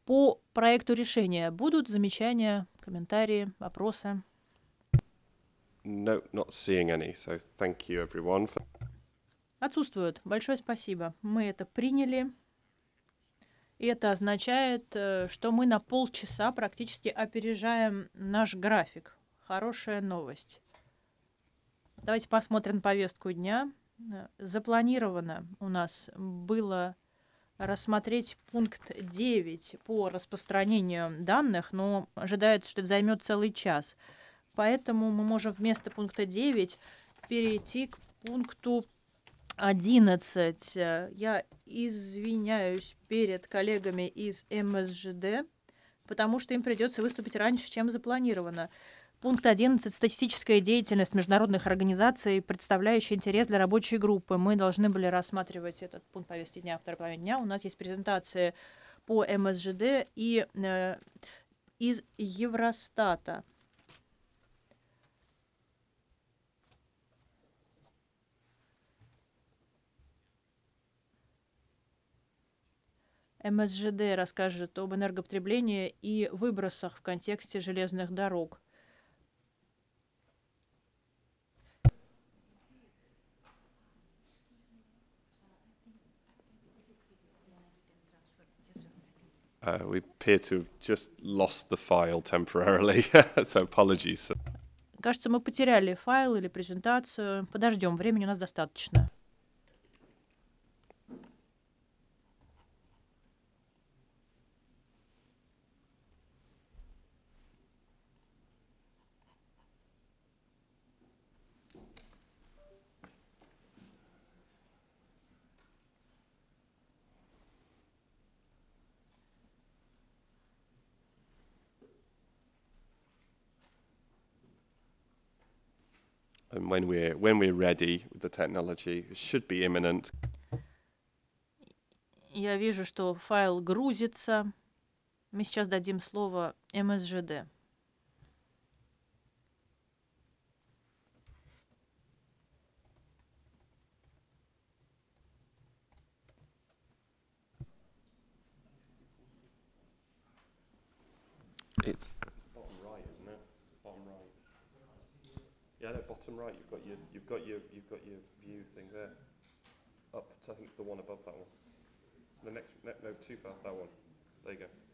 По проекту решения будут замечания, комментарии, вопросы? No, not seeing any, so thank you everyone. Отсутствуют. Большое спасибо. Мы это приняли. И это означает, что мы на полчаса практически опережаем наш график. Хорошая новость. Давайте посмотрим повестку дня. Запланировано у нас было рассмотреть пункт 9 по распространению данных, но ожидается, что это займет целый час. Поэтому мы можем вместо пункта 9 перейти к пункту 11. Я извиняюсь перед коллегами из МСЖД, потому что им придется выступить раньше, чем запланировано. Пункт 11. Статистическая деятельность международных организаций, представляющая интерес для рабочей группы. Мы должны были рассматривать этот пункт повестки дня, второй половине дня. У нас есть презентация по МСЖД и из Евростата. МСЖД расскажет об энергопотреблении и выбросах в контексте железных дорог. We appear to have just lost the file temporarily, so apologies. Кажется, мы потеряли файл или презентацию. Подождем, времени у нас достаточно. And when we're ready, the technology should be imminent. Я вижу, что файл грузится. Мы сейчас дадим слово МСЖД. It's bottom right, isn't it? Bottom right. Yeah, no, bottom right. You've got your view thing there. Up, I think it's the one above that one. The next, no, too far. That one. There you go.